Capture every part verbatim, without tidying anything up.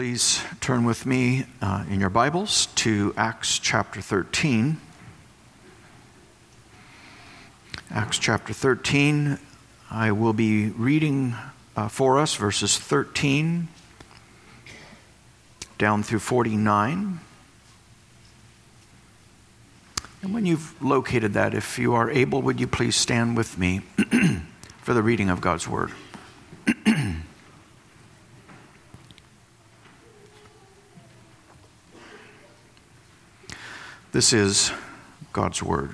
Please turn with me uh, in your Bibles to Acts chapter thirteen. Acts chapter thirteen, I will be reading uh, for us verses thirteen down through forty-nine. And when you've located that, if you are able, would you please stand with me for the reading of God's Word. This is God's Word.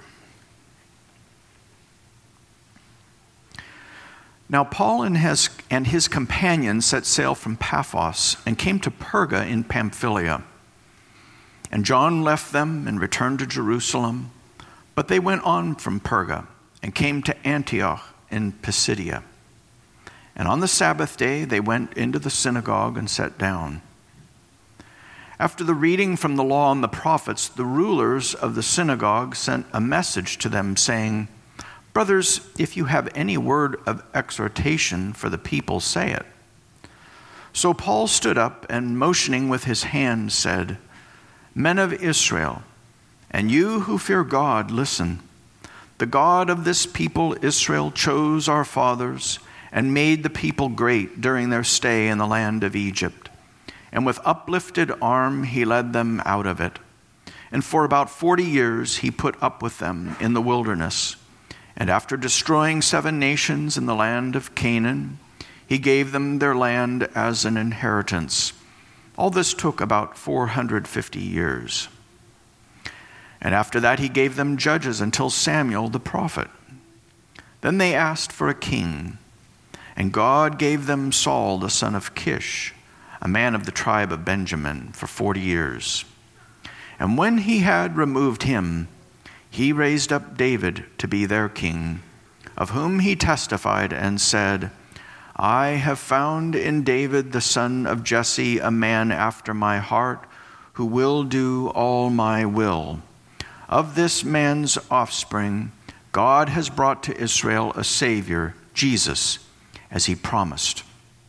Now Paul and his, and his companions set sail from Paphos and came to Perga in Pamphylia. And John left them and returned to Jerusalem, but they went on from Perga and came to Antioch in Pisidia. And on the Sabbath day they went into the synagogue and sat down. After the reading from the law and the prophets, the rulers of the synagogue sent a message to them saying, "Brothers, if you have any word of exhortation for the people, say it." So Paul stood up and motioning with his hand said, "Men of Israel, and you who fear God, listen. The God of this people Israel chose our fathers and made the people great during their stay in the land of Egypt. And with uplifted arm he led them out of it. And for about forty years he put up with them in the wilderness. And after destroying seven nations in the land of Canaan, he gave them their land as an inheritance. All this took about four hundred fifty years. And after that he gave them judges until Samuel the prophet. Then they asked for a king, and God gave them Saul the son of Kish, a man of the tribe of Benjamin, for forty years. And when he had removed him, he raised up David to be their king, of whom he testified and said, 'I have found in David the son of Jesse a man after my heart, who will do all my will. Of this man's offspring, God has brought to Israel a Savior, Jesus, as he promised.'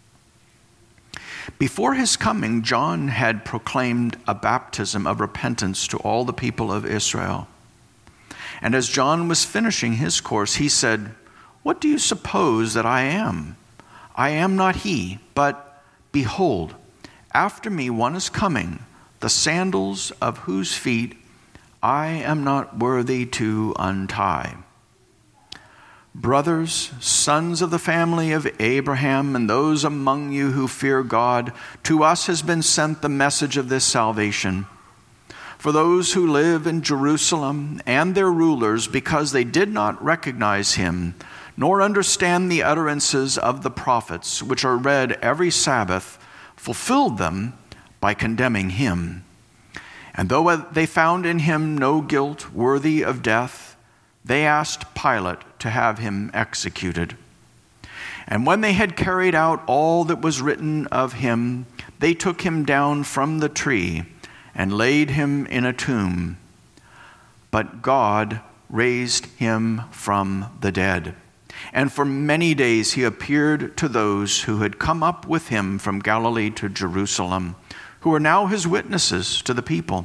Before his coming, John had proclaimed a baptism of repentance to all the people of Israel. And as John was finishing his course, he said, 'What do you suppose that I am? I am not he, but behold, after me one is coming, the sandals of whose feet I am not worthy to untie.' Brothers, sons of the family of Abraham, and those among you who fear God, to us has been sent the message of this salvation. For those who live in Jerusalem and their rulers, because they did not recognize him, nor understand the utterances of the prophets, which are read every Sabbath, fulfilled them by condemning him. And though they found in him no guilt worthy of death, they asked Pilate to have him executed. And when they had carried out all that was written of him, they took him down from the tree and laid him in a tomb. But God raised him from the dead. And for many days he appeared to those who had come up with him from Galilee to Jerusalem, who are now his witnesses to the people.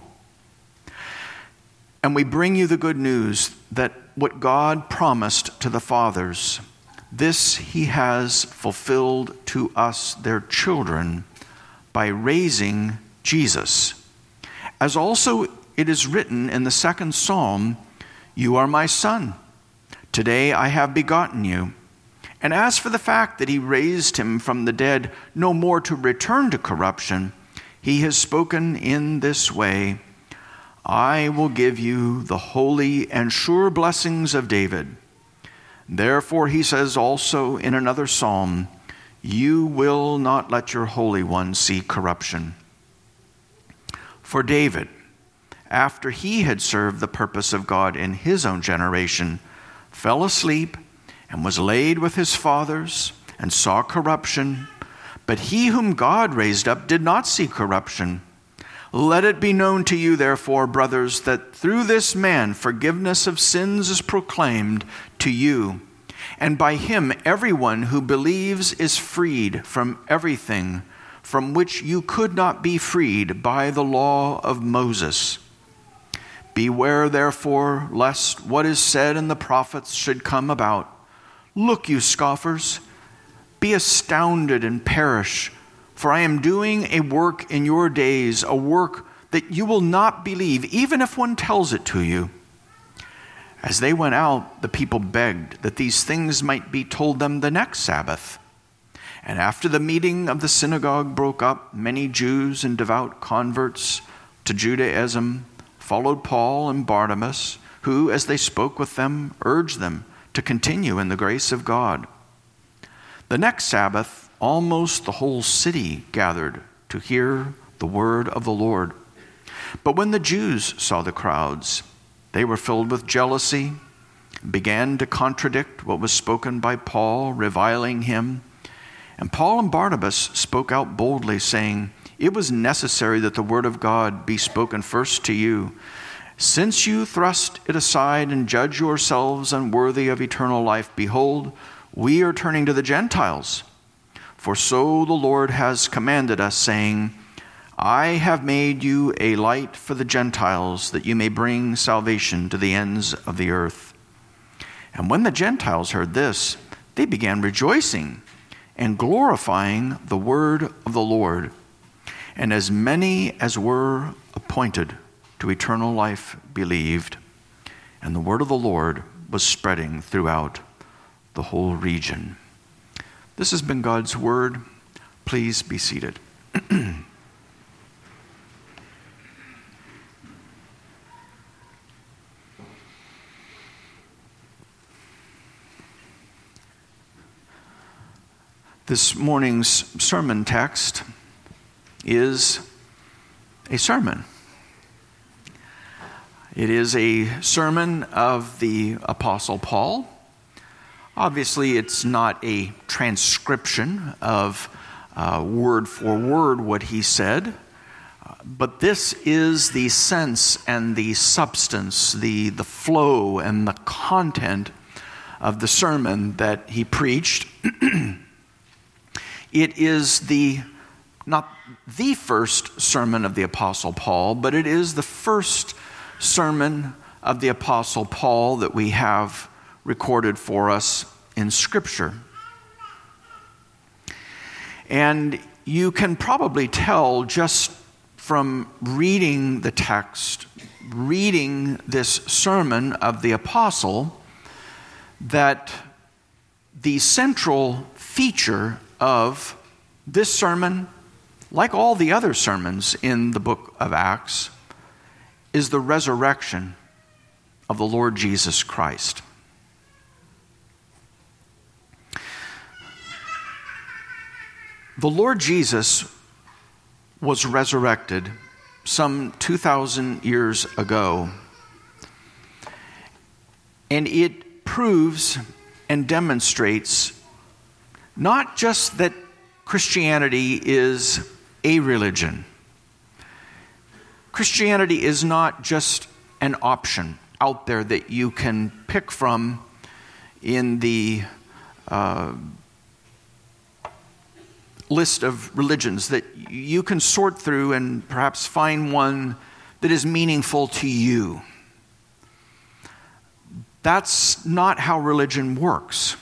And we bring you the good news that what God promised to the fathers, this he has fulfilled to us, their children, by raising Jesus. As also it is written in the second psalm, 'You are my son. Today I have begotten you.' And as for the fact that he raised him from the dead, no more to return to corruption, he has spoken in this way, 'I will give you the holy and sure blessings of David.' Therefore he says also in another psalm, 'You will not let your Holy One see corruption.' For David, after he had served the purpose of God in his own generation, fell asleep and was laid with his fathers and saw corruption. But he whom God raised up did not see corruption. Let it be known to you, therefore, brothers, that through this man forgiveness of sins is proclaimed to you. And by him everyone who believes is freed from everything from which you could not be freed by the law of Moses. Beware, therefore, lest what is said in the prophets should come about. Look, you scoffers, be astounded and perish, for I am doing a work in your days, a work that you will not believe, even if one tells it to you. As they went out, the people begged that these things might be told them the next Sabbath. And after the meeting of the synagogue broke up, many Jews and devout converts to Judaism followed Paul and Barnabas, who, as they spoke with them, urged them to continue in the grace of God. The next Sabbath, almost the whole city gathered to hear the word of the Lord. But when the Jews saw the crowds, they were filled with jealousy, and began to contradict what was spoken by Paul, reviling him. And Paul and Barnabas spoke out boldly, saying, "It was necessary that the word of God be spoken first to you. Since you thrust it aside and judge yourselves unworthy of eternal life, behold, we are turning to the Gentiles. For so the Lord has commanded us, saying, I have made you a light for the Gentiles, that you may bring salvation to the ends of the earth." And when the Gentiles heard this, they began rejoicing and glorifying the word of the Lord. And as many as were appointed to eternal life believed. And the word of the Lord was spreading throughout the whole region. This has been God's word. Please be seated. This morning's sermon text is a sermon. It is a sermon of the Apostle Paul. Obviously, it's not a transcription of uh, word for word what he said, uh, but this is the sense and the substance, the, the flow and the content of the sermon that he preached. It is the not the first sermon of the Apostle Paul, but it is the first sermon of the Apostle Paul that we have recorded for us in Scripture. And you can probably tell just from reading the text, reading this sermon of the Apostle, that the central feature of this sermon, like all the other sermons in the book of Acts, is the resurrection of the Lord Jesus Christ. The Lord Jesus was resurrected some two thousand years ago, and it proves and demonstrates not just that Christianity is a religion. Christianity is not just an option out there that you can pick from in the uh, list of religions that you can sort through and perhaps find one that is meaningful to you. That's not how religion works.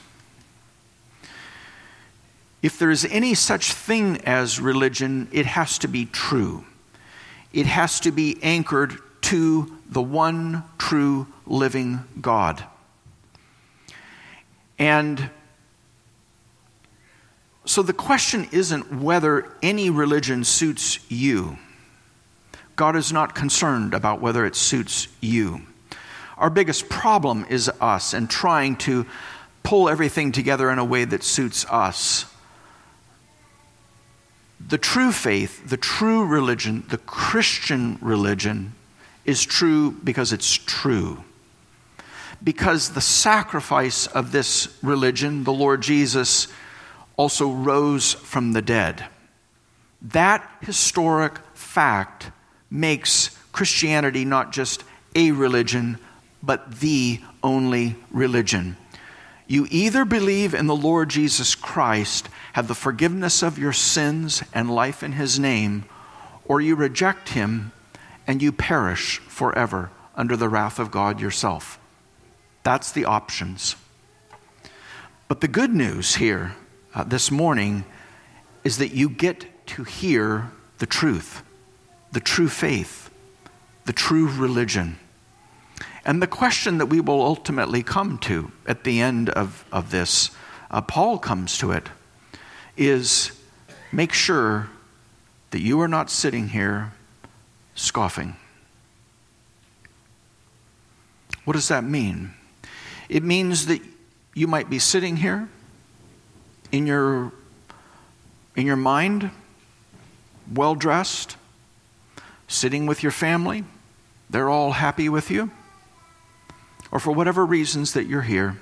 If there is any such thing as religion, it has to be true. It has to be anchored to the one true living God. And so the question isn't whether any religion suits you. God is not concerned about whether it suits you. Our biggest problem is us and trying to pull everything together in a way that suits us. The true faith, the true religion, the Christian religion is true because it's true. Because the sacrifice of this religion, the Lord Jesus, also rose from the dead. That historic fact makes Christianity not just a religion, but the only religion. You either believe in the Lord Jesus Christ, have the forgiveness of your sins and life in his name, or you reject him and you perish forever under the wrath of God yourself. That's the options. But the good news here uh, this morning is that you get to hear the truth, the true faith, the true religion. And the question that we will ultimately come to at the end of, of this, uh, Paul comes to it, is make sure that you are not sitting here scoffing. What does that mean? It means that you might be sitting here in your, in your mind, well-dressed, sitting with your family. They're all happy with you. Or for whatever reasons that you're here,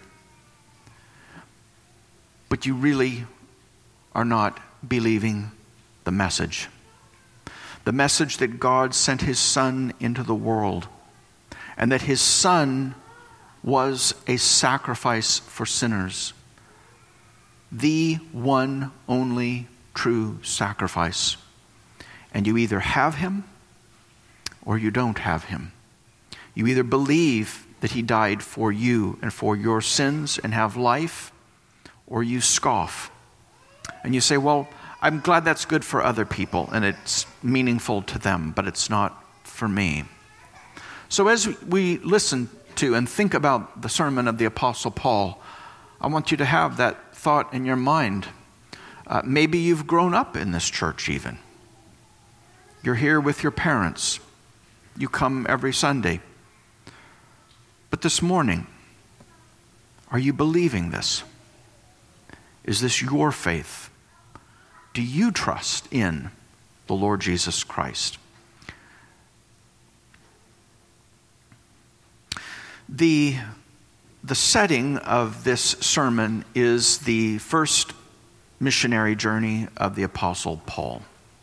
but you really are not believing the message. The message that God sent his Son into the world, and that his Son was a sacrifice for sinners. The one only true sacrifice. And you either have him or you don't have him. You either believe that he died for you and for your sins and have life, or you scoff. And you say, well, I'm glad that's good for other people and it's meaningful to them, but it's not for me. So as we listen to and think about the sermon of the Apostle Paul, I want you to have that thought in your mind. Uh, maybe you've grown up in this church even. You're here with your parents. You come every Sunday. But this morning, are you believing this? Is this your faith? Do you trust in the Lord Jesus Christ? The, the setting of this sermon is the first missionary journey of the Apostle Paul.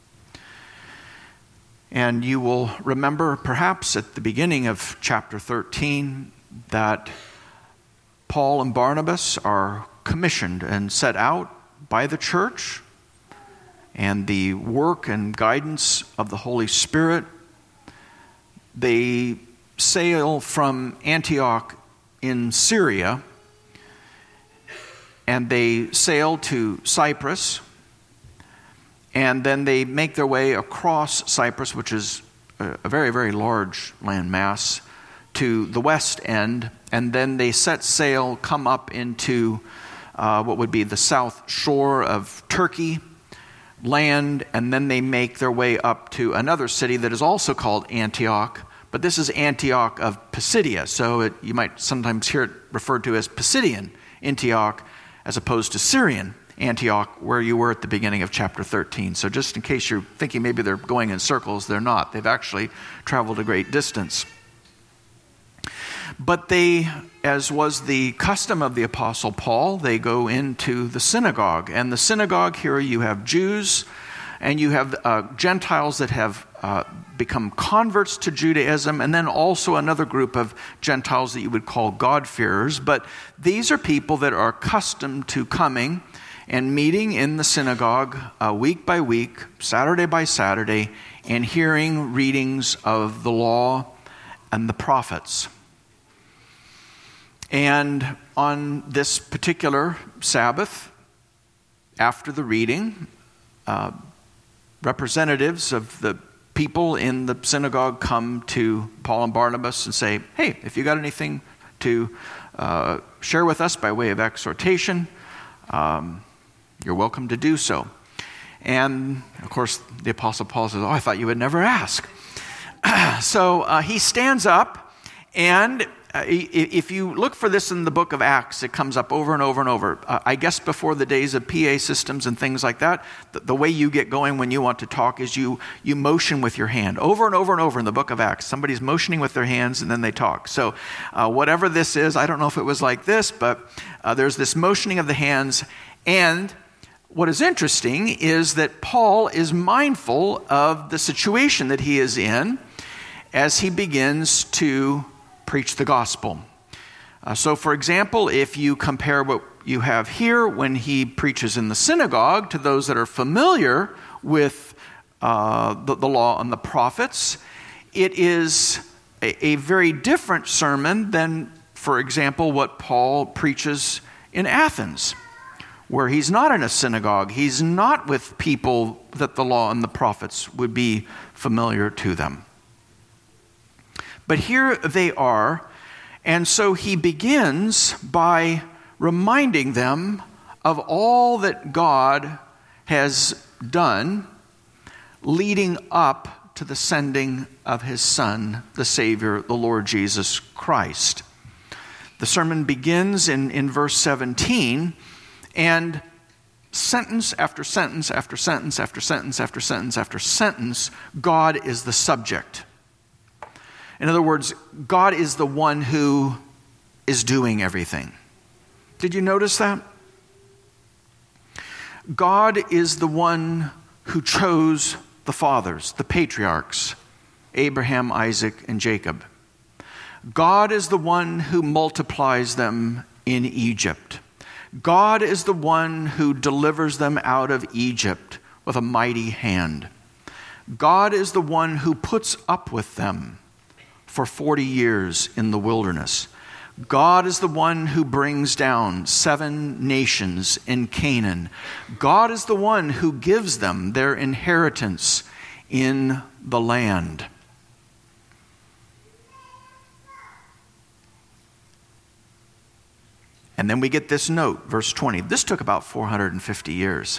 And you will remember perhaps at the beginning of chapter thirteen that Paul and Barnabas are commissioned and set out by the church and the work and guidance of the Holy Spirit. They sail from Antioch in Syria, and they sail to Cyprus, and then they make their way across Cyprus, which is a very, very large land mass, to the west end, and then they set sail, come up into uh, what would be the south shore of Turkey, land, and then they make their way up to another city that is also called Antioch, but this is Antioch of Pisidia, so it, you might sometimes hear it referred to as Pisidian Antioch as opposed to Syrian Antioch, where you were at the beginning of chapter thirteen. So just in case you're thinking maybe they're going in circles, they're not. They've actually traveled a great distance. But they, as was the custom of the Apostle Paul, they go into the synagogue. And the synagogue here, you have Jews and you have uh, Gentiles that have uh, become converts to Judaism, and then also another group of Gentiles that you would call God-fearers. But these are people that are accustomed to coming and meeting in the synagogue uh, week by week, Saturday by Saturday, and hearing readings of the law and the prophets. And on this particular Sabbath, after the reading, uh, representatives of the people in the synagogue come to Paul and Barnabas and say, hey, if you got anything to uh, share with us by way of exhortation, um, you're welcome to do so. And, of course, the Apostle Paul says, oh, I thought you would never ask. so uh, he stands up, and Uh, if you look for this in the book of Acts, it comes up over and over and over. Uh, I guess before the days of P A systems and things like that, the, the way you get going when you want to talk is you you motion with your hand. Over and over and over in the book of Acts, somebody's motioning with their hands and then they talk. So uh, whatever this is, I don't know if it was like this, but uh, there's this motioning of the hands. And what is interesting is that Paul is mindful of the situation that he is in as he begins to preach the gospel. Uh, so, for example, if you compare what you have here when he preaches in the synagogue to those that are familiar with uh, the, the law and the prophets, it is a, a very different sermon than, for example, what Paul preaches in Athens, where he's not in a synagogue. He's not with people that the law and the prophets would be familiar to them. But here they are, and so he begins by reminding them of all that God has done leading up to the sending of his Son, the Savior, the Lord Jesus Christ. The sermon begins in, in verse seventeen, and sentence after sentence after sentence after sentence after sentence after sentence, God is the subject. In other words, God is the one who is doing everything. Did you notice that? God is the one who chose the fathers, the patriarchs, Abraham, Isaac, and Jacob. God is the one who multiplies them in Egypt. God is the one who delivers them out of Egypt with a mighty hand. God is the one who puts up with them for forty years in the wilderness. God is the one who brings down seven nations in Canaan. God is the one who gives them their inheritance in the land. And then we get this note, verse twenty. This took about four hundred fifty years.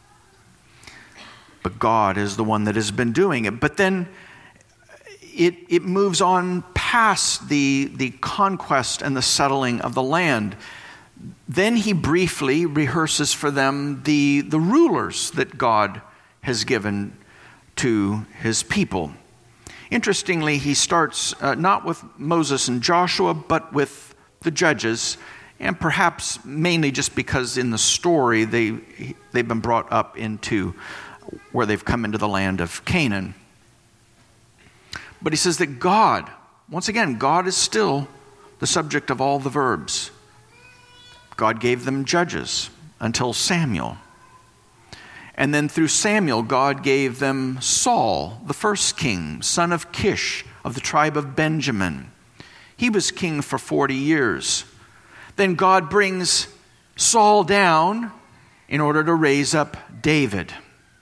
But God is the one that has been doing it. But then it, it moves on past the, the conquest and the settling of the land. Then he briefly rehearses for them the, the rulers that God has given to his people. Interestingly, he starts uh, not with Moses and Joshua, but with the judges, and perhaps mainly just because in the story they, they've been brought up into where they've come into the land of Canaan. But he says that God, once again, God is still the subject of all the verbs. God gave them judges until Samuel. And then through Samuel, God gave them Saul, the first king, son of Kish of the tribe of Benjamin. He was king for forty years. Then God brings Saul down in order to raise up David.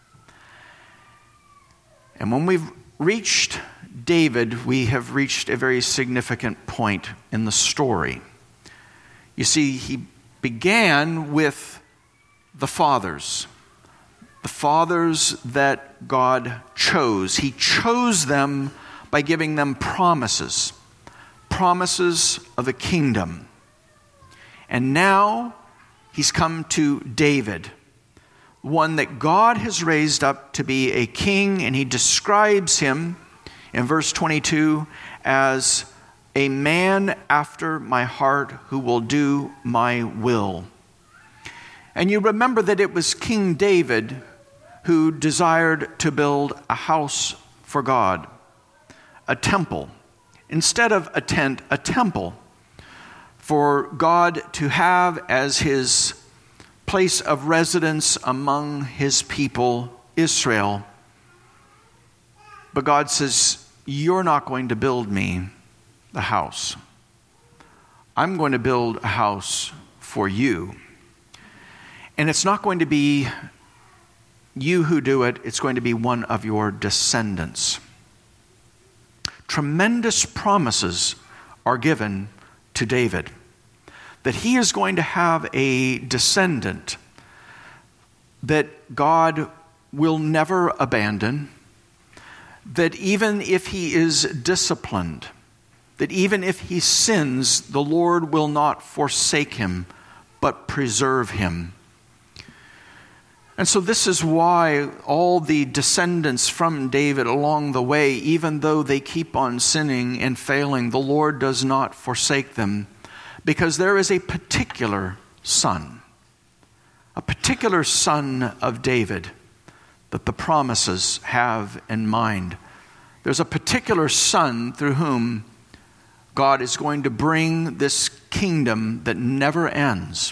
And when we've reached David, we have reached a very significant point in the story. You see, he began with the fathers, the fathers that God chose. He chose them by giving them promises, promises of the kingdom. And now he's come to David, one that God has raised up to be a king, and he describes him in verse twenty-two as a man after my heart who will do my will. And you remember that it was King David who desired to build a house for God, a temple. Instead of a tent, a temple for God to have as his place of residence among his people, Israel. But God says, you're not going to build me the house. I'm going to build a house for you. And it's not going to be you who do it. It's going to be one of your descendants. Tremendous promises are given to David that he is going to have a descendant that God will never abandon, that even if he is disciplined, that even if he sins, the Lord will not forsake him, but preserve him. And so this is why all the descendants from David along the way, even though they keep on sinning and failing, the Lord does not forsake them, because there is a particular son, a particular son of David that the promises have in mind. There's a particular son through whom God is going to bring this kingdom that never ends,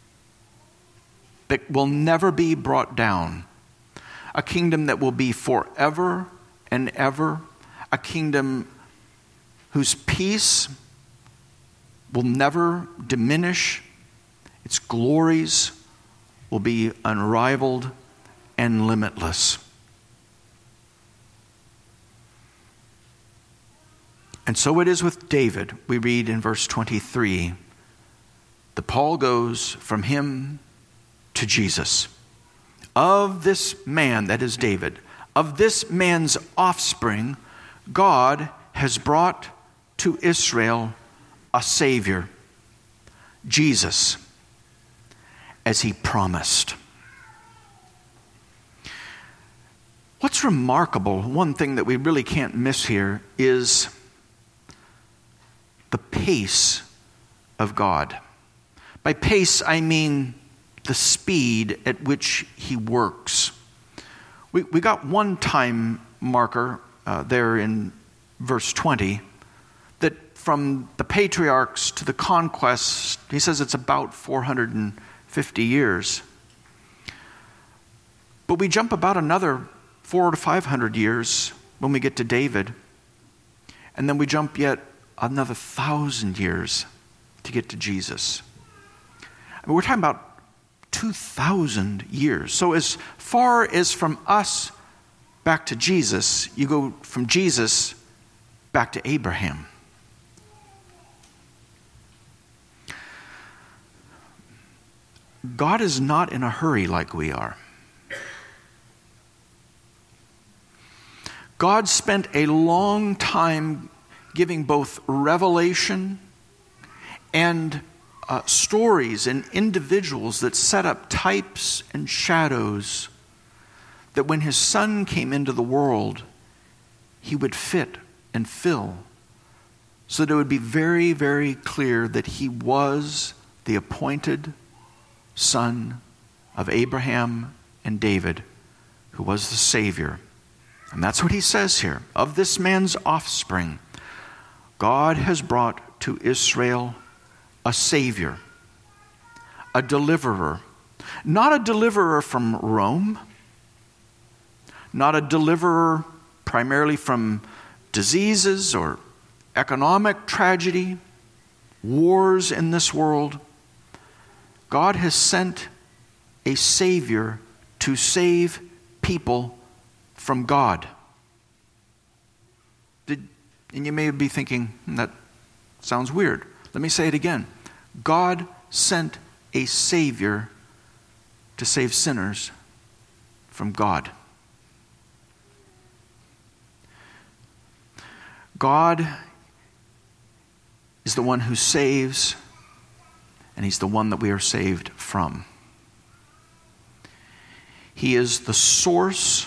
that will never be brought down, a kingdom that will be forever and ever, a kingdom whose peace will never diminish, its glories will be unrivaled and limitless. And so it is with David. We read in verse twenty-three that Paul goes from him to Jesus. Of this man, that is David, of this man's offspring, God has brought to Israel a Savior, Jesus, as he promised. What's remarkable, one thing that we really can't miss here, is the pace of God. By pace, I mean the speed at which he works. We, we got one time marker uh, there in verse twenty, that from the patriarchs to the conquest, he says it's about four hundred fifty years. But we jump about another four to five hundred years when we get to David. And then we jump yet another thousand years to get to Jesus. I mean, we're talking about two thousand years. So as far as from us back to Jesus, you go from Jesus back to Abraham. God is not in a hurry like we are. God spent a long time giving both revelation and uh, stories and individuals that set up types and shadows that when his son came into the world, he would fit and fill, so that it would be very, very clear that he was the appointed son of Abraham and David, who was the Savior. And that's what he says here. Of this man's offspring, God has brought to Israel a Savior, a deliverer. Not a deliverer from Rome, not a deliverer primarily from diseases or economic tragedy, wars in this world. God has sent a Savior to save people from God. Did, and you may be thinking, hmm, that sounds weird. Let me say it again. God sent a Savior to save sinners from God. God is the one who saves, and he's the one that we are saved from. He is the source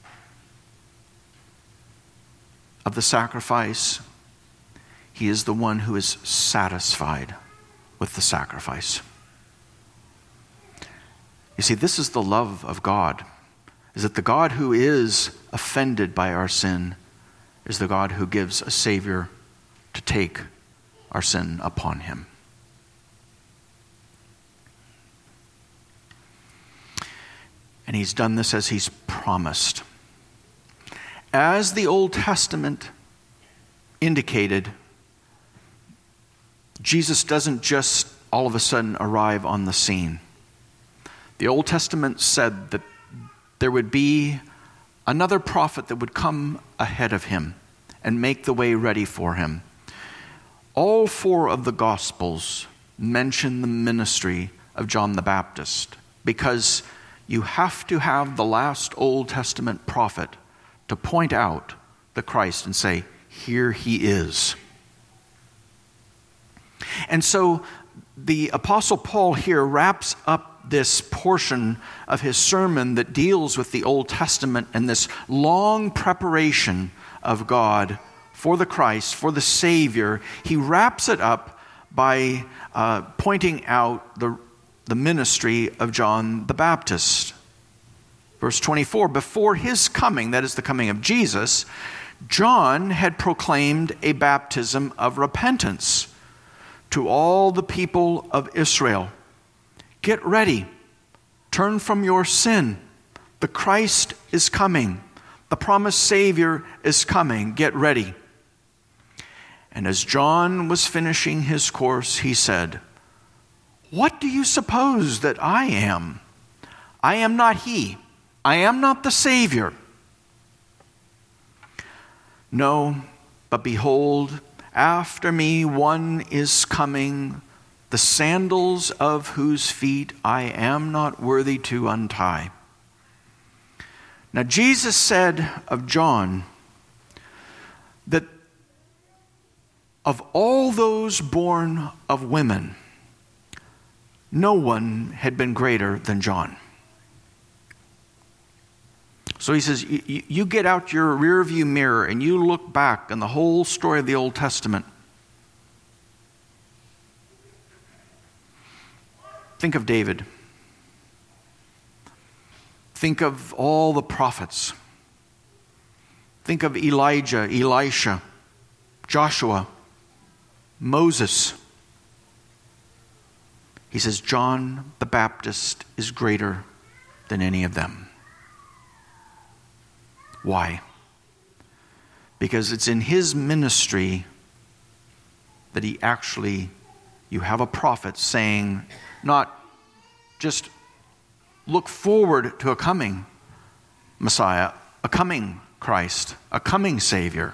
of the sacrifice. He is the one who is satisfied with the sacrifice. You see, this is the love of God, is that the God who is offended by our sin is the God who gives a Savior to take our sin upon him. And he's done this as he's promised. As the Old Testament indicated, Jesus doesn't just all of a sudden arrive on the scene. The Old Testament said that there would be another prophet that would come ahead of him and make the way ready for him. All four of the Gospels mention the ministry of John the Baptist, because you have to have the last Old Testament prophet to point out the Christ and say, here he is. And so the Apostle Paul here wraps up this portion of his sermon that deals with the Old Testament and this long preparation of God for the Christ, for the Savior. He wraps it up by uh, pointing out the, the ministry of John the Baptist. Verse twenty-four, before his coming, that is the coming of Jesus, John had proclaimed a baptism of repentance to all the people of Israel, get ready, turn from your sin. The Christ is coming. The promised Savior is coming. Get ready. And as John was finishing his course, he said, what do you suppose that I am? I am not he. I am not the Savior. No, but behold, after me one is coming, the sandals of whose feet I am not worthy to untie. Now Jesus said of John that of all those born of women, no one had been greater than John. So he says, you, you get out your rearview mirror and you look back on the whole story of the Old Testament. Think of David. Think of all the prophets. Think of Elijah, Elisha, Joshua, Moses. He says, John the Baptist is greater than any of them. Why? Because it's in his ministry that he actually, you have a prophet saying, not just look forward to a coming Messiah, a coming Christ, a coming Savior.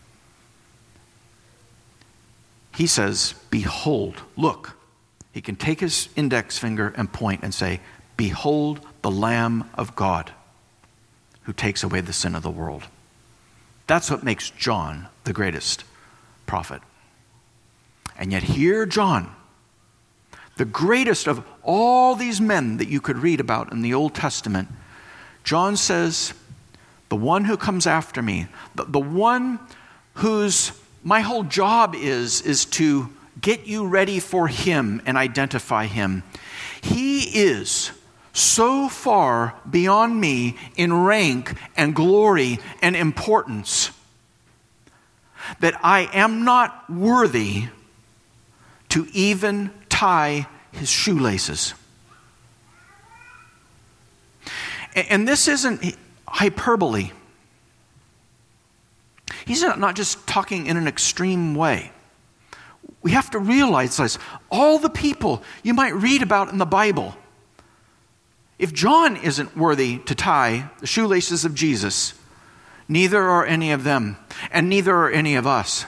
He says, behold, look. He can take his index finger and point and say, behold the Lamb of God who takes away the sin of the world. That's what makes John the greatest prophet. And yet here John, the greatest of all these men that you could read about in the Old Testament, John says, the one who comes after me, the, the one whose my whole job is, is to get you ready for him and identify him. He is so far beyond me in rank and glory and importance that I am not worthy to even tie his shoelaces. And this isn't hyperbole. He's not just talking in an extreme way. We have to realize this. All the people you might read about in the Bible, if John isn't worthy to tie the shoelaces of Jesus, neither are any of them, and neither are any of us.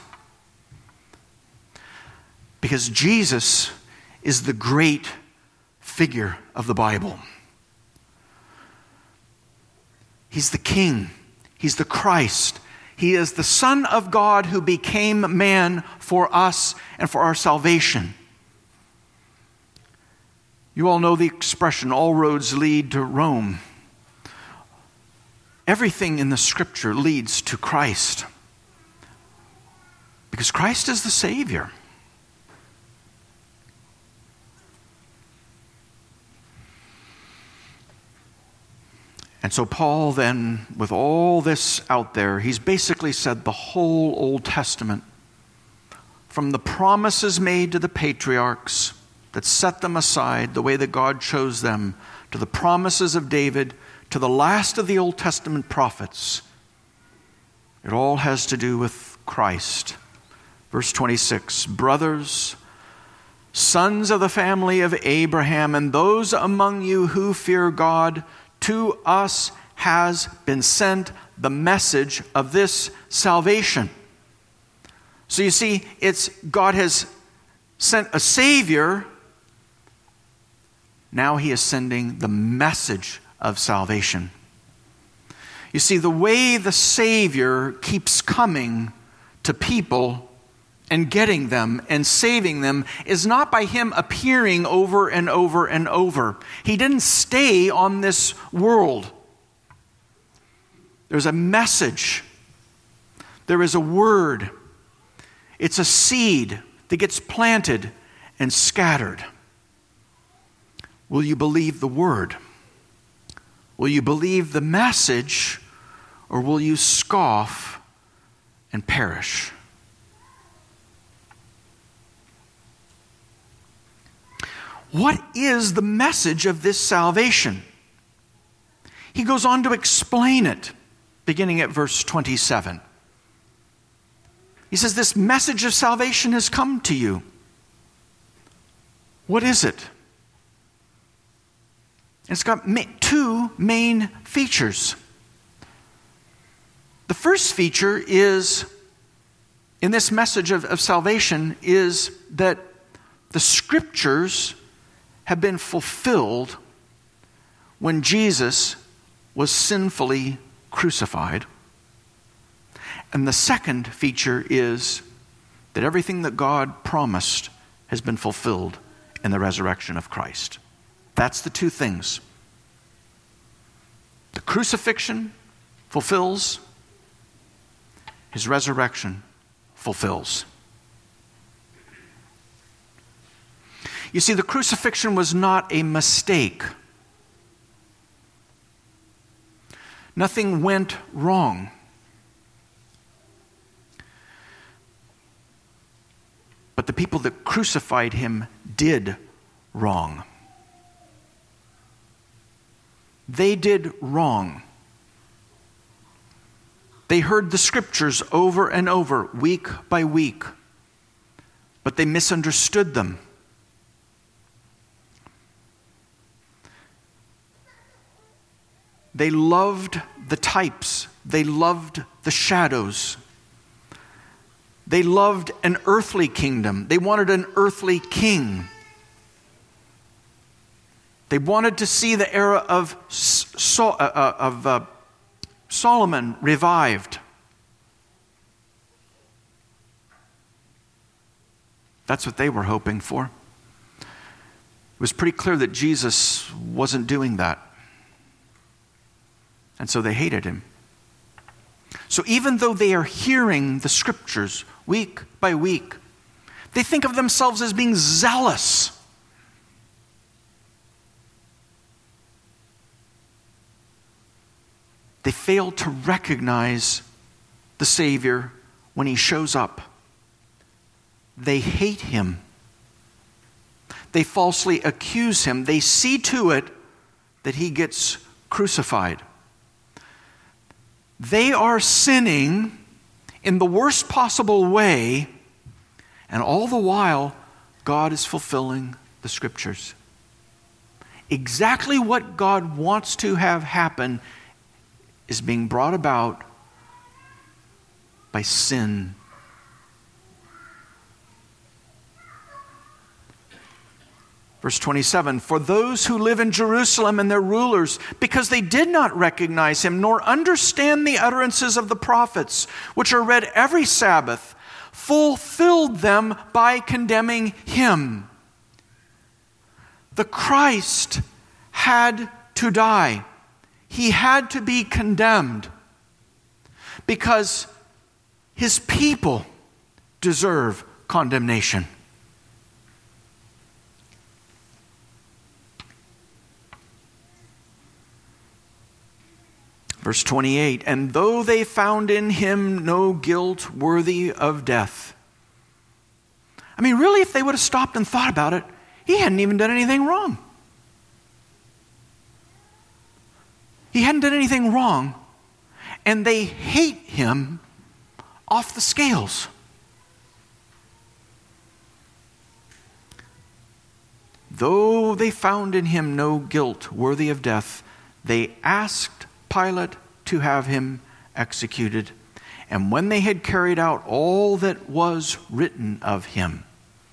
Because Jesus is the great figure of the Bible. He's the King. He's the Christ. He is the Son of God who became man for us and for our salvation. You all know the expression, all roads lead to Rome. Everything in the Scripture leads to Christ. Because Christ is the Savior. And so Paul then, with all this out there, he's basically said the whole Old Testament, from the promises made to the patriarchs that set them aside the way that God chose them, to the promises of David, to the last of the Old Testament prophets. It all has to do with Christ. Verse twenty-six, brothers, sons of the family of Abraham, and those among you who fear God, to us has been sent the message of this salvation. So you see, it's God has sent a Savior. Now he is sending the message of salvation. You see, the way the Savior keeps coming to people and getting them and saving them is not by him appearing over and over and over. He didn't stay on this world. There's a message. There is a word. It's a seed that gets planted and scattered. Will you believe the word? Will you believe the message, or will you scoff and perish? what is the message of this salvation? He goes on to explain it, beginning at verse twenty-seven. He says, this message of salvation has come to you. What is it? It's got two main features. The first feature is, in this message of, of salvation, is that the Scriptures have been fulfilled when Jesus was sinfully crucified. And the second feature is that everything that God promised has been fulfilled in the resurrection of Christ. That's the two things. The crucifixion fulfills, his resurrection fulfills. You see, the crucifixion was not a mistake. Nothing went wrong. But the people that crucified him did wrong. They did wrong. They heard the Scriptures over and over, week by week, but they misunderstood them. They loved the types. They loved the shadows. They loved an earthly kingdom. They wanted an earthly king. They wanted to see the era of, so, uh, of uh, Solomon revived. That's what they were hoping for. It was pretty clear that Jesus wasn't doing that. And so they hated him. So even though they are hearing the Scriptures week by week, they think of themselves as being zealous. They fail to recognize the Savior when he shows up. They hate him. They falsely accuse him. They see to it that he gets crucified. They are sinning in the worst possible way, and all the while, God is fulfilling the Scriptures. Exactly what God wants to have happen is being brought about by sin. Verse twenty-seven, for those who live in Jerusalem and their rulers, because they did not recognize him, nor understand the utterances of the prophets, which are read every Sabbath, fulfilled them by condemning him. The Christ had to die. He had to be condemned because his people deserve condemnation. Verse twenty-eight, and though they found in him no guilt worthy of death. I mean, really, if they would have stopped and thought about it, he hadn't even done anything wrong. He hadn't done anything wrong, and they hate him off the scales. Though they found in him no guilt worthy of death, they asked Pilate to have him executed. And when they had carried out all that was written of him.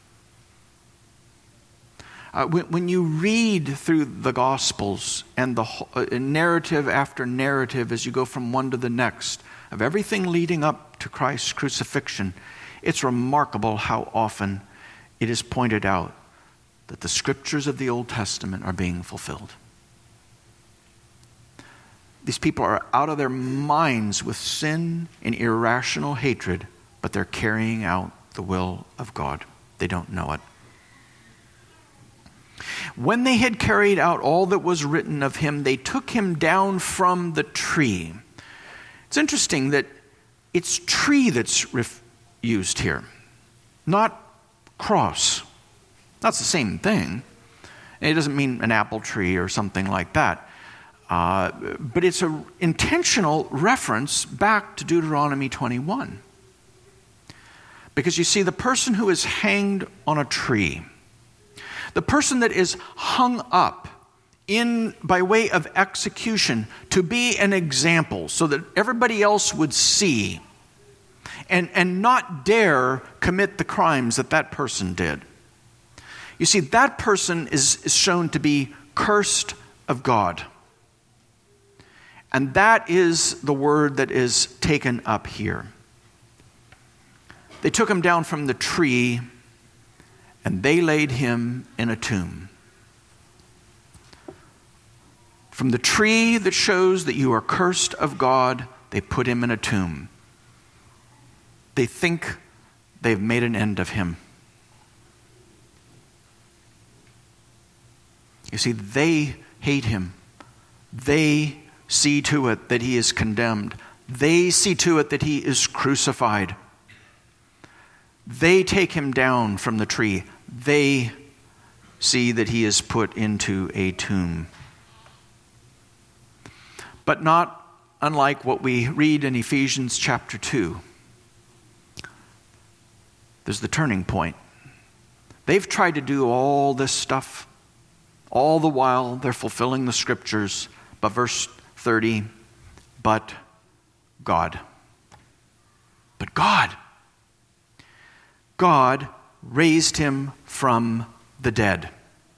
Uh, when, when you read through the Gospels and the uh, narrative after narrative as you go from one to the next of everything leading up to Christ's crucifixion, it's remarkable how often it is pointed out that the Scriptures of the Old Testament are being fulfilled. These people are out of their minds with sin and irrational hatred, but they're carrying out the will of God. They don't know it. When they had carried out all that was written of him, they took him down from the tree. It's interesting that it's tree that's ref- used here, not cross. That's the same thing. And it doesn't mean an apple tree or something like that. Uh, but it's an intentional reference back to Deuteronomy twenty-one. Because you see, the person who is hanged on a tree, the person that is hung up in by way of execution to be an example so that everybody else would see and, and not dare commit the crimes that that person did. You see, that person is, is shown to be cursed of God. And that is the word that is taken up here. They took him down from the tree and they laid him in a tomb. From the tree that shows that you are cursed of God, they put him in a tomb. They think they've made an end of him. You see, they hate him. They see to it that he is condemned. They see to it that he is crucified. They take him down from the tree. They see that he is put into a tomb. But not unlike what we read in Ephesians chapter two. There's the turning point. They've tried to do all this stuff. All the while they're fulfilling the scriptures. But verse thirty, but God. But God. God raised him from the dead.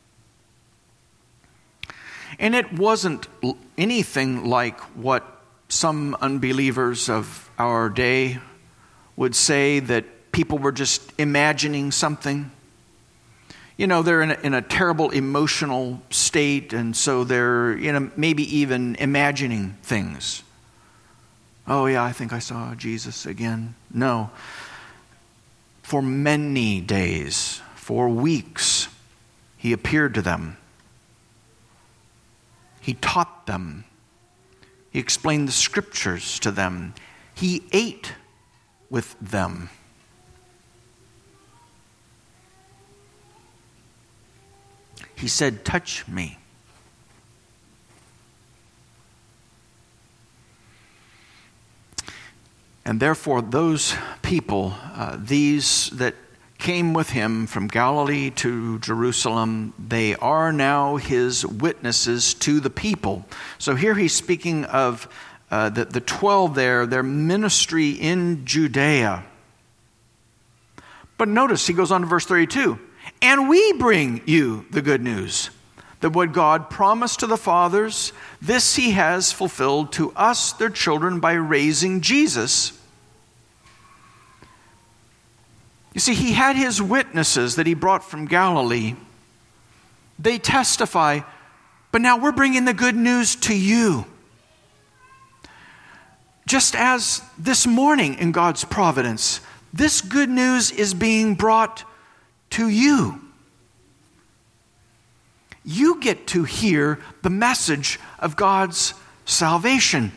And it wasn't anything like what some unbelievers of our day would say, that people were just imagining something. You know, they're in a, in a terrible emotional state, and so they're, you know, maybe even imagining things. Oh yeah, I think I saw Jesus again. No. For many days, for weeks, he appeared to them. He taught them. He explained the scriptures to them. He ate with them. He said, touch me. And therefore, those people, uh, these that came with him from Galilee to Jerusalem, they are now his witnesses to the people. So here he's speaking of uh, the, the twelve there, their ministry in Judea. But notice, he goes on to verse thirty-two. And we bring you the good news, that what God promised to the fathers, this he has fulfilled to us, their children, by raising Jesus. You see, he had his witnesses that he brought from Galilee. They testify, but now we're bringing the good news to you. Just as this morning in God's providence, this good news is being brought to you. You get to hear the message of God's salvation.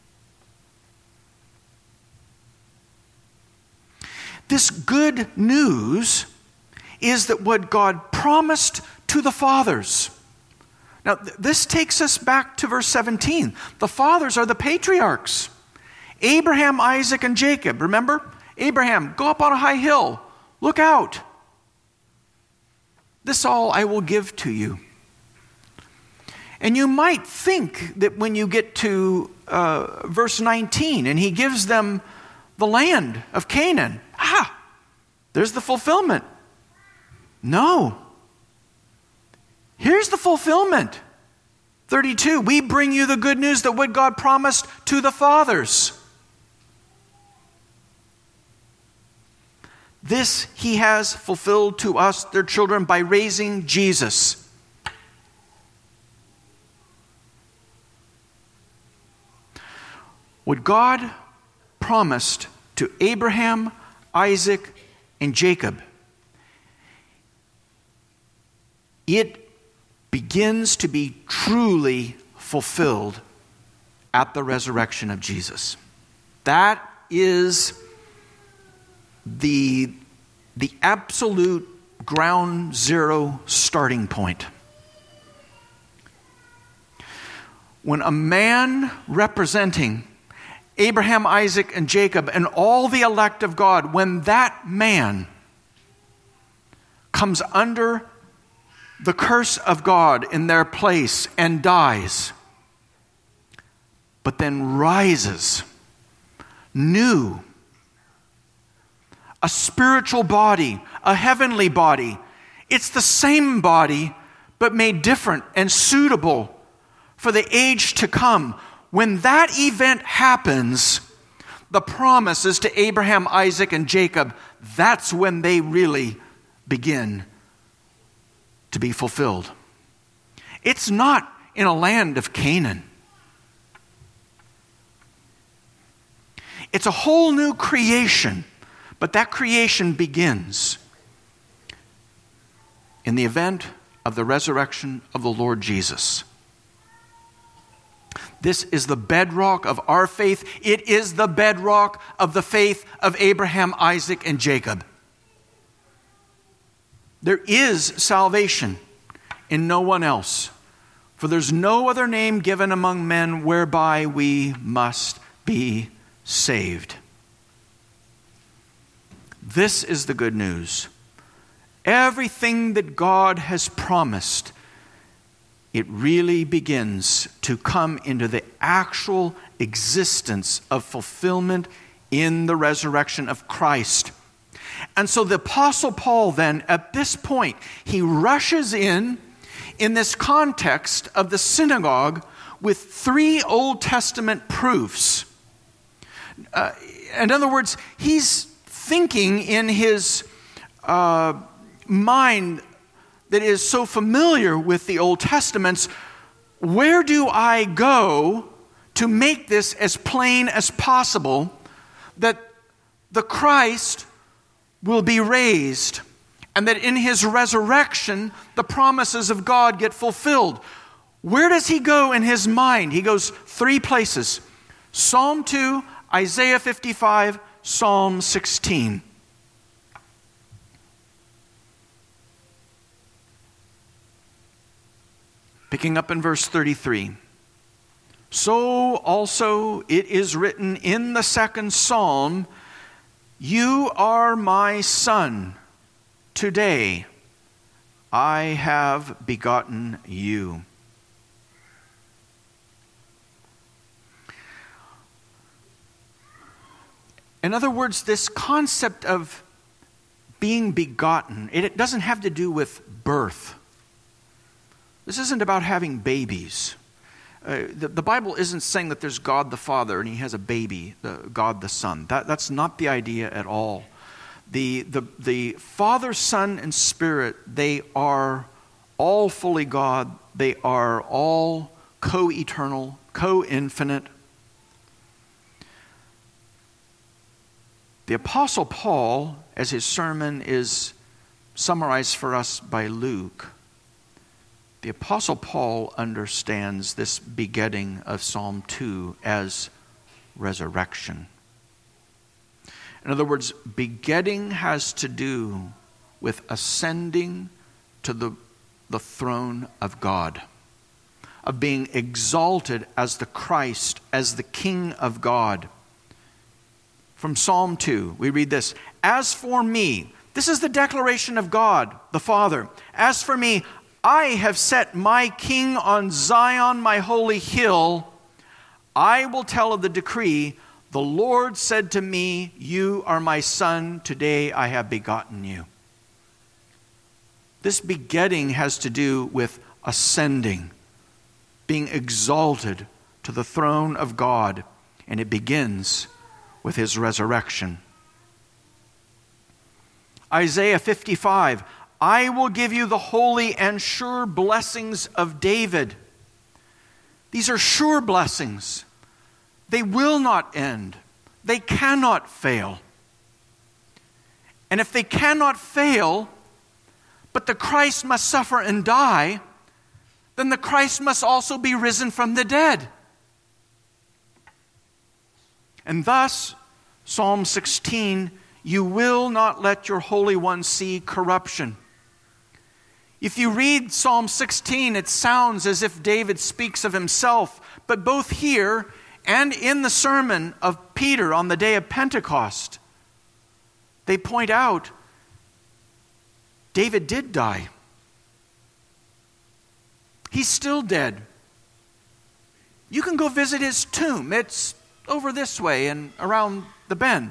This good news is that what God promised to the fathers. Now, th- this takes us back to verse seventeen. The fathers are the patriarchs. Abraham, Isaac, and Jacob. Remember? Abraham, go up on a high hill. Look out. This all I will give to you. And you might think that when you get to uh, verse nineteen, and he gives them the land of Canaan, ah, there's the fulfillment. No. Here's the fulfillment. thirty-two, we bring you the good news that what God promised to the fathers. This he has fulfilled to us, their children, by raising Jesus. What God promised to Abraham, Isaac, and Jacob, it begins to be truly fulfilled at the resurrection of Jesus. That is the, the absolute ground zero starting point. when a man representing Abraham, Isaac, and Jacob, and all the elect of God, when that man comes under the curse of God in their place and dies, but then rises new, a spiritual body, a heavenly body. It's the same body, but made different and suitable for the age to come. When that event happens, the promises to Abraham, Isaac, and Jacob, that's when they really begin to be fulfilled. It's not in a land of Canaan. It's a whole new creation, but that creation begins in the event of the resurrection of the Lord Jesus. This is the bedrock of our faith. It is the bedrock of the faith of Abraham, Isaac, and Jacob. There is salvation in no one else, for there's no other name given among men whereby we must be saved. This is the good news. Everything that God has promised, it really begins to come into the actual existence of fulfillment in the resurrection of Christ. And so the Apostle Paul then, at this point, he rushes in, in this context of the synagogue, with three Old Testament proofs. Uh, in other words, he's thinking in his uh, mind that is so familiar with the Old Testaments, where do I go to make this as plain as possible that the Christ will be raised and that in his resurrection the promises of God get fulfilled? Where does he go in his mind? He goes three places: Psalm two, Isaiah fifty-five, Psalm sixteen. Picking up in verse thirty-three. So also it is written in the second psalm, you are my son. Today I have begotten you. In other words, this concept of being begotten, it doesn't have to do with birth. This isn't about having babies. Uh, the, the Bible isn't saying that there's God the Father and he has a baby, the, God the Son. That, that's not the idea at all. The, the, the Father, Son, and Spirit, they are all fully God. They are all co-eternal, co-infinite. The Apostle Paul, as his sermon is summarized for us by Luke, the Apostle Paul understands this begetting of Psalm two as resurrection. In other words, begetting has to do with ascending to the, the throne of God, of being exalted as the Christ, as the King of God. From Psalm two, we read this: as for me, this is the declaration of God, the Father. As for me, I have set my king on Zion, my holy hill. I will tell of the decree. The Lord said to me, you are my son. Today I have begotten you. This begetting has to do with ascending, being exalted to the throne of God. And it begins with his resurrection. Isaiah fifty-five, I will give you the holy and sure blessings of David. These are sure blessings. They will not end. They cannot fail. And if they cannot fail, but the Christ must suffer and die, then the Christ must also be risen from the dead. And thus, Psalm sixteen, you will not let your Holy One see corruption. If you read Psalm sixteen, it sounds as if David speaks of himself, but both here and in the sermon of Peter on the day of Pentecost, they point out David did die. He's still dead. You can go visit his tomb. It's over this way and around the bend.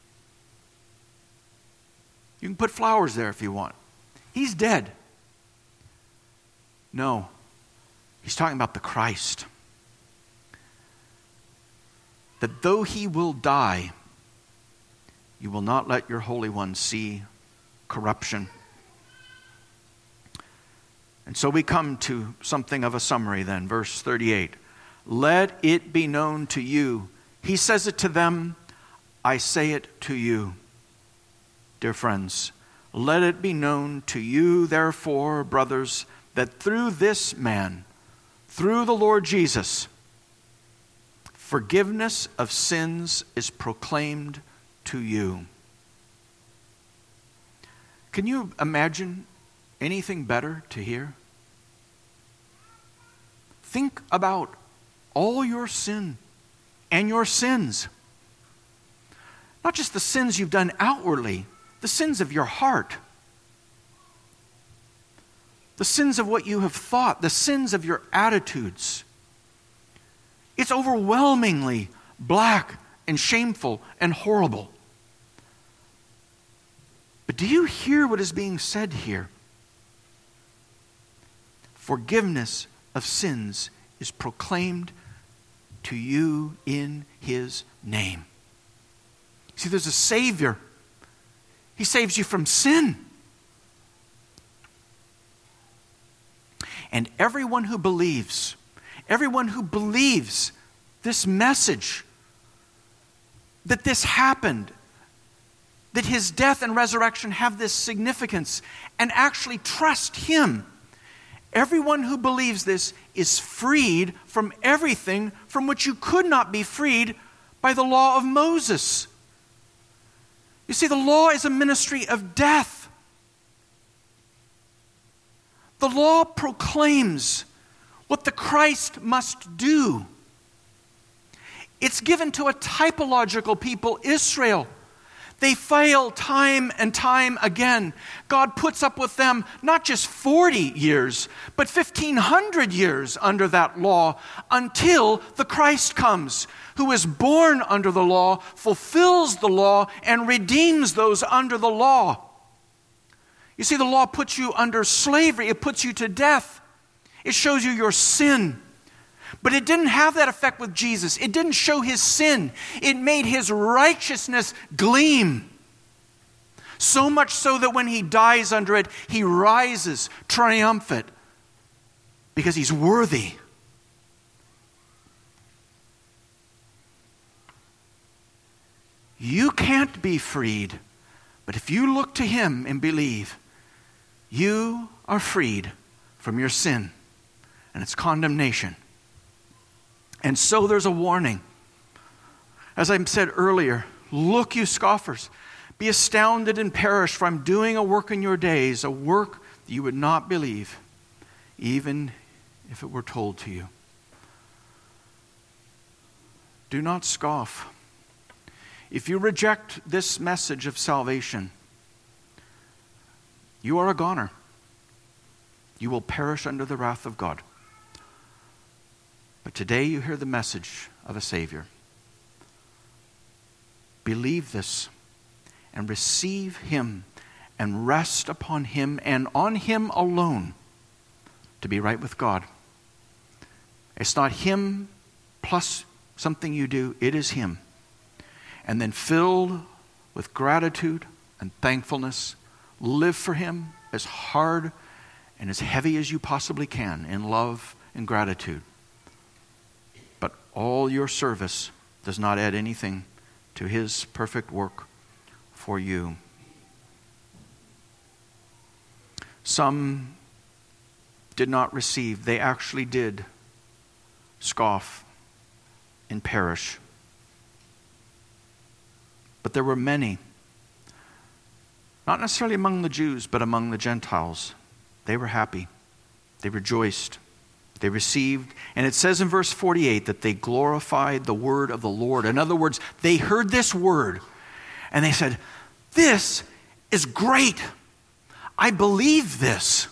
You can put flowers there if you want. He's dead. No, he's talking about the Christ. That though he will die, you will not let your Holy One see corruption. And so we come to something of a summary then, verse thirty-eight. Let it be known to you. He says it to them, I say it to you. Dear friends, let it be known to you, therefore, brothers, that through this man, through the Lord Jesus, forgiveness of sins is proclaimed to you. Can you imagine anything better to hear? Think about all your sin and your sins. Not just the sins you've done outwardly, the sins of your heart. The sins of what you have thought, the sins of your attitudes. It's overwhelmingly black and shameful and horrible. But do you hear what is being said here? Forgiveness of sins is proclaimed to you in his name. See, there's a Savior. He saves you from sin. And everyone who believes, everyone who believes this message, that this happened, that his death and resurrection have this significance, and actually trust him, everyone who believes this is freed from everything from which you could not be freed by the law of Moses. You see, the law is a ministry of death. The law proclaims what the Christ must do. It's given to a typological people, Israel. They fail time and time again. God puts up with them not just forty years, but fifteen hundred years under that law until the Christ comes, who is born under the law, fulfills the law, and redeems those under the law. You see, the law puts you under slavery. It puts you to death. It shows you your sin. But it didn't have that effect with Jesus. It didn't show his sin. It made his righteousness gleam. So much so that when he dies under it, he rises triumphant because he's worthy. You can't be freed, but if you look to him and believe, you are freed from your sin and its condemnation. And so there's a warning. As I said earlier, look, you scoffers, be astounded and perish, for I'm doing a work in your days, a work that you would not believe, even if it were told to you. Do not scoff. If you reject this message of salvation, you are a goner. You will perish under the wrath of God. But today you hear the message of a Savior. Believe this and receive him and rest upon him and on him alone to be right with God. It's not him plus something you do. It is him. And then filled with gratitude and thankfulness, live for him as hard and as heavy as you possibly can in love and gratitude. But all your service does not add anything to his perfect work for you. Some did not receive. They actually did scoff and perish. But there were many, not necessarily among the Jews, but among the Gentiles. They were happy. They rejoiced. They received, and it says in verse forty-eight that they glorified the word of the Lord. In other words, they heard this word and they said, this is great. I believe this.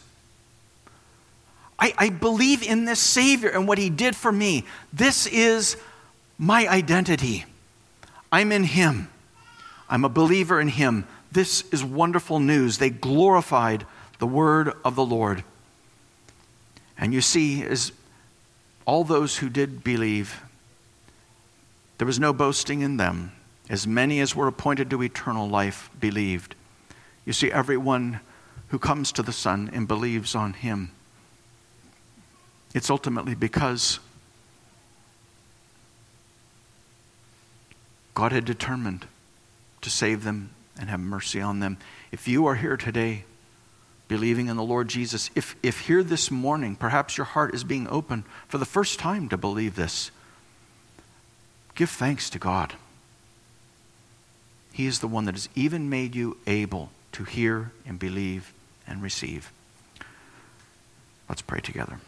I, I believe in this Savior and what he did for me. This is my identity. I'm in him. I'm a believer in him. This is wonderful news. They glorified the word of the Lord. And you see, as all those who did believe, there was no boasting in them. As many as were appointed to eternal life believed. You see, everyone who comes to the Son and believes on him, it's ultimately because God had determined to save them and have mercy on them. If you are here today believing in the Lord Jesus, if, if here this morning, perhaps your heart is being open for the first time to believe this, give thanks to God. He is the one that has even made you able to hear and believe and receive. Let's pray together.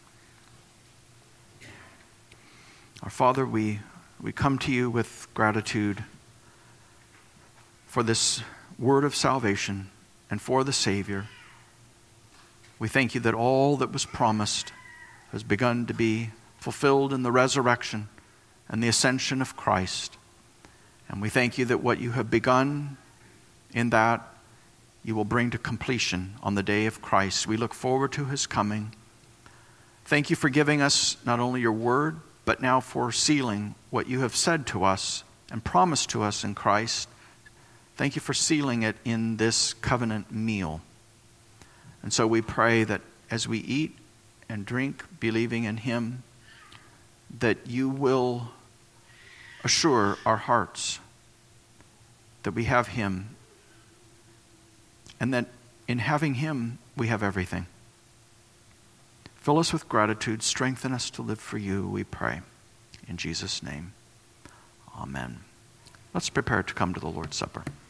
Our Father, we, we come to you with gratitude for this word of salvation and for the Savior. We thank you that all that was promised has begun to be fulfilled in the resurrection and the ascension of Christ. And we thank you that what you have begun in that, you will bring to completion on the day of Christ. We look forward to his coming. Thank you for giving us not only your word, but now for sealing what you have said to us and promised to us in Christ. Thank you for sealing it in this covenant meal. And so we pray that as we eat and drink, believing in him, that you will assure our hearts that we have him, and that in having him, we have everything. Fill us with gratitude. Strengthen us to live for you, we pray. In Jesus' name, amen. Let's prepare to come to the Lord's Supper.